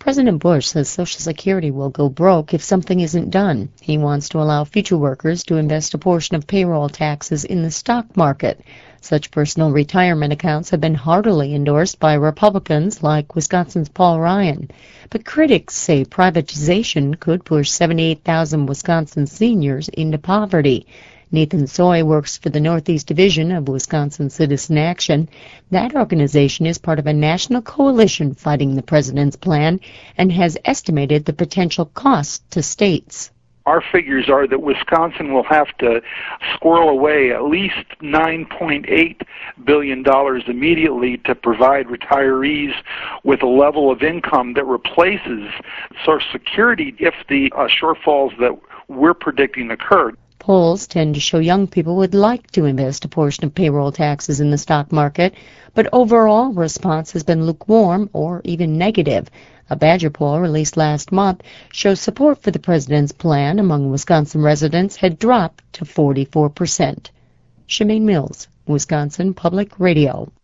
President Bush says Social Security will go broke if something isn't done. He wants to allow future workers to invest a portion of payroll taxes in the stock market. Such personal retirement accounts have been heartily endorsed by Republicans like Wisconsin's Paul Ryan. But critics say privatization could push 78,000 Wisconsin seniors into poverty. Nathan Soy works for the Northeast Division of Wisconsin Citizen Action. That organization is part of a national coalition fighting the president's plan and has estimated the potential cost to states. Our figures are that Wisconsin will have to squirrel away at least $9.8 billion immediately to provide retirees with a level of income that replaces Social Security if the shortfalls that we're predicting occur. Polls tend to show young people would like to invest a portion of payroll taxes in the stock market, but overall response has been lukewarm or even negative. A Badger poll released last month shows support for the president's plan among Wisconsin residents had dropped to 44%. Shemaine Mills, Wisconsin Public Radio.